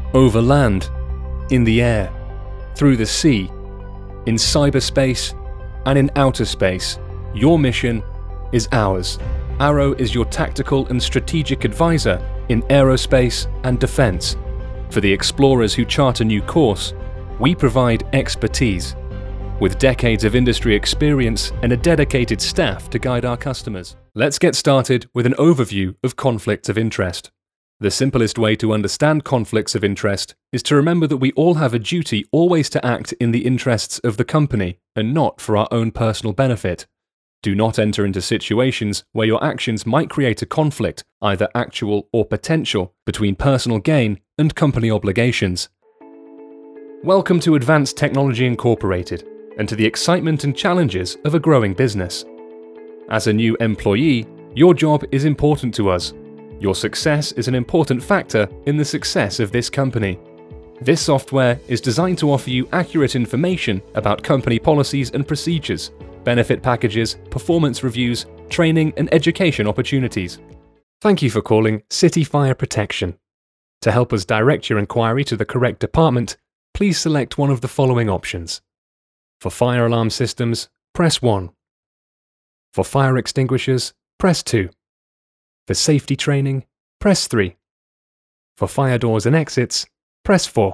over land, in the air, through the sea, in cyberspace, and in outer space. Your mission is ours. Arrow is your tactical and strategic advisor in aerospace and defense. For the explorers who chart a new course, we provide expertise, with decades of industry experience and a dedicated staff to guide our customers. Let's get started with an overview of conflicts of interest. The simplest way to understand conflicts of interest is to remember that we all have a duty always to act in the interests of the company and not for our own personal benefit. Do not enter into situations where your actions might create a conflict, either actual or potential, between personal gain and company obligations. Welcome to Advanced Technology Incorporated, and to the excitement and challenges of a growing business. As a new employee, your job is important to us. Your success is an important factor in the success of this company. This software is designed to offer you accurate information about company policies and procedures, benefit packages, performance reviews, training and education opportunities. Thank you for calling City Fire Protection. To help us direct your inquiry to the correct department, please select one of the following options. For fire alarm systems, press 1. For fire extinguishers, press 2. For safety training, press 3. For fire doors and exits, press 4.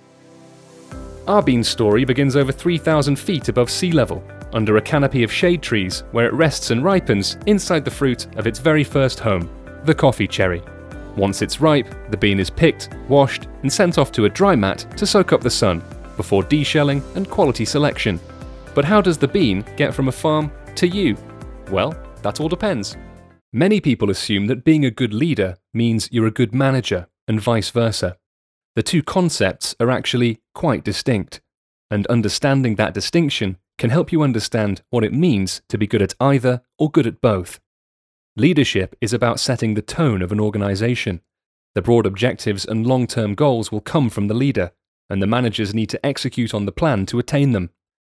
Our bean story begins over 3,000 feet above sea level, under a canopy of shade trees where it rests and ripens inside the fruit of its very first home, the coffee cherry. Once it's ripe, the bean is picked, washed, and sent off to a dry mat to soak up the sun, before deshelling and quality selection. But how does the bean get from a farm to you? Well, that all depends. Many people assume that being a good leader means you're a good manager, and vice versa. The two concepts are actually quite distinct, and understanding that distinction can help you understand what it means to be good at either or good at both. Leadership is about setting the tone of an organization. The broad objectives and long-term goals will come from the leader, and the managers need to execute on the plan to attain them.